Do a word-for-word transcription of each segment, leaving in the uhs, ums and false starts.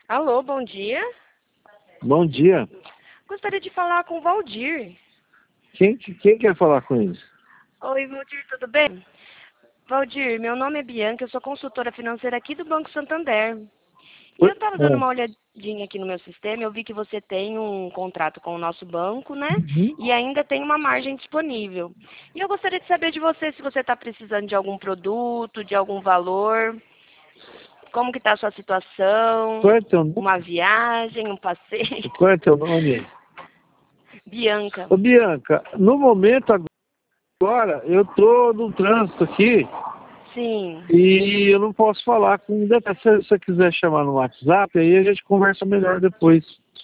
Alô, bom dia. Bom dia. Gostaria de falar com o Valdir. Quem, quem quer falar com eles? Oi, Valdir, tudo bem? Valdir, meu nome é Bianca, eu sou consultora financeira aqui do Banco Santander. E eu Oi? estava dando uma É. olhadinha aqui no meu sistema, eu vi que você tem um contrato com o nosso banco, né? Uhum. E ainda tem uma margem disponível. E eu gostaria de saber de você se você está precisando de algum produto, de algum valor, como que está a sua situação, Qual é teu nome? uma viagem, um passeio. Qual é teu nome? Bianca. Ô, Bianca, no momento agora, eu tô no trânsito aqui Sim. e eu não posso falar com detalhe. Se você quiser chamar no WhatsApp, aí a gente conversa melhor depois.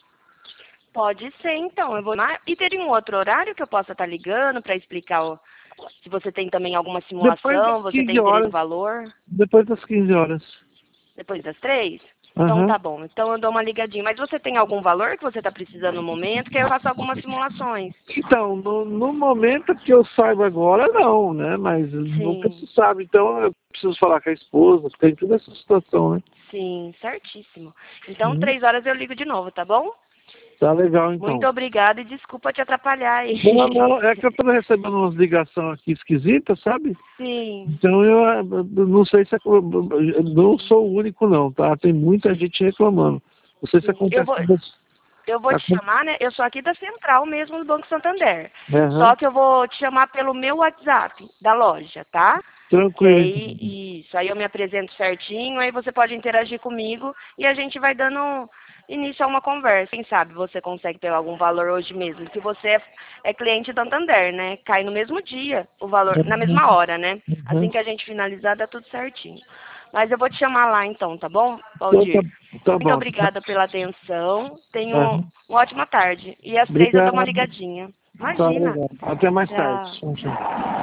Pode ser, então. Eu vou lá. E teria um outro horário que eu possa estar ligando para explicar o- se você tem também alguma Depois simulação, das você tem quinze interesse no horas. valor, Depois das quinze horas. depois das três? Então Aham. tá bom. Então eu dou uma ligadinha. Mas você tem algum valor que você está precisando no momento? Que aí eu faço algumas simulações. Então, no, no momento que eu saiba agora, não, né? Mas nunca Sim, se sabe. Então, eu preciso falar com a esposa, tem toda essa situação, né? sim, certíssimo. Então Uhum. três horas eu ligo de novo, tá bom? Tá legal, Muito então. obrigada e desculpa te atrapalhar aí. Não, não, é que eu tô recebendo umas ligações aqui esquisitas, sabe? Sim. Então, eu, eh, não sei se é, eu não sou o único, não, tá? Tem muita gente reclamando. Não sei se Sim. Eu acontece vou, com você. Eu vou te chamar, né? Eu sou aqui da central mesmo do Banco Santander. Aham. Só que eu vou te chamar pelo meu WhatsApp da loja, tá? Que Tranquilo, aí, então. isso, aí eu me apresento certinho, aí você pode interagir comigo e a gente vai dando início a uma conversa. Quem sabe você consegue pegar algum valor hoje mesmo, que você é, é cliente do Santander, né? Cai no mesmo dia o valor, na mesma hora, né? Uhum. Assim que a gente finalizar, dá tudo certinho. Mas eu vou te chamar lá então, tá bom, Então, tá, Valdir? tá Muito bom. obrigada pela atenção. Tenha um- Aham. uma ótima tarde. E às três eu dou uma Obrigado. ligadinha. Tá Imagina. legal. Até mais tarde. Tchau. Tchau, tchau.